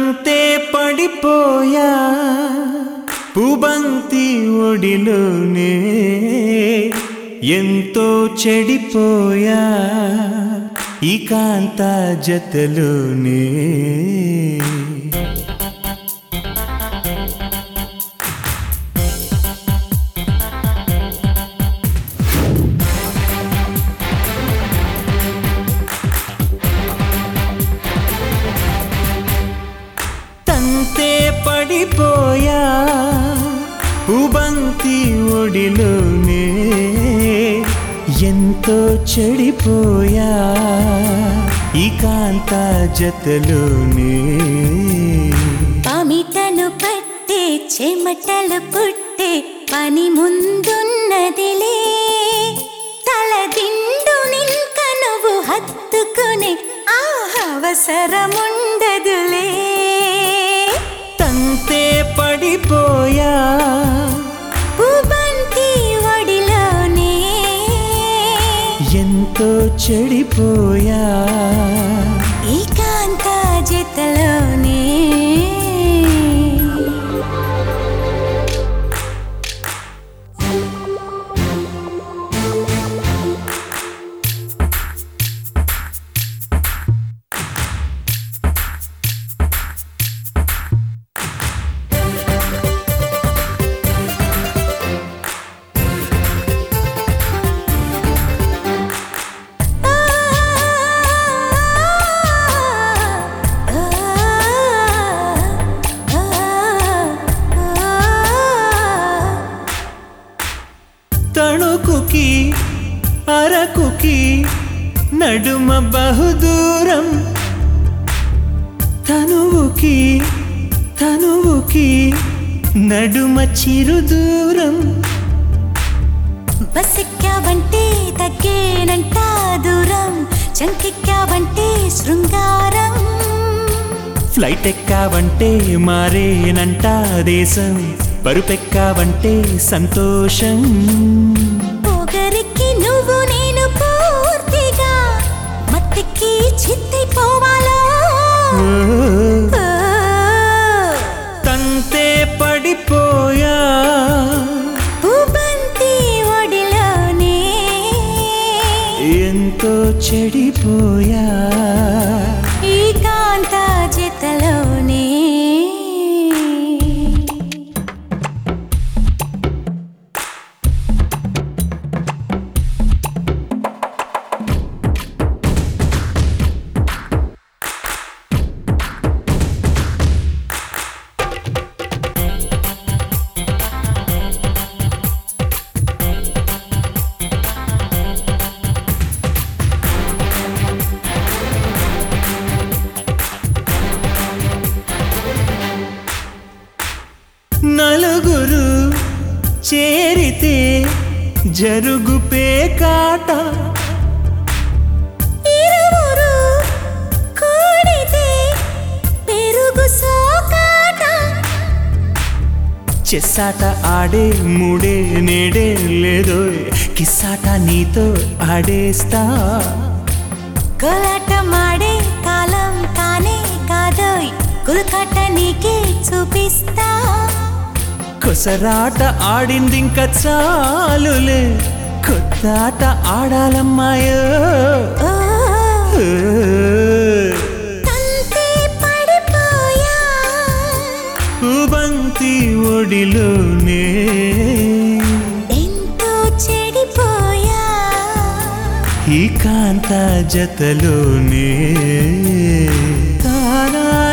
తంతే పడిపోయా పూబంతి ఒడిలోనే ఎంతో చెడిపోయా ఈ కాంత జతలోనే తంతే పడిపోయా పూబంతి ఒడిలోనే ఎంతో చెడిపోయా ఈ కాంత జతలోనే పమిటను పట్టే చెమటలు పుట్టే పని ముందున్నదిలే తలదిండు నింక నువ్వు హత్తుకునే ఆ అవసరముండదులే తంతే పడిపోయా పూబంతి ఒడిలోనే ఎంతో చెడిపోయా ఏకాంత జతలోనే తణుకుకి అరకుకి నడుమ బహుదూరం తనువుకి నడుమ చిరుదూరం బస్సెక్కావంటే తగ్గేనంట దూరం చంకెక్కావంటే శృంగారం ఫ్లైట్ ఎక్కావంటే మారేనంట దేశం పరుపెక్కావంటే సంతోషం పొగరికి నువ్వు నేను పూర్తిగా మట్టికి చిత్తైపోవాలో తంతే పడిపోయా పూబంతి ఒడిలోనే ఎంతో చెడిపోయా ఏకాంత జతలోనే నలుగురు చేరితే జరుగు పేకాట ఇరువురు కూడితే పెరుగు సోకాట చెస్సాట ఆడే మూడే నేడే లేదో కిస్సాట నీతో ఆడేస్తా కోలాట మాడే కాలం కానే కాదోయ్ కులకాట నీకే చూపిస్తా కొసరాట ఆడిందింక చాలులే కొత్త ఆట ఆడాలమ్మాయో ఓ తంతే పడిపోయా పూబంతి ఒడిలోనే ఎంతో చెడిపోయా ఈ కాంత జతలోనే తానా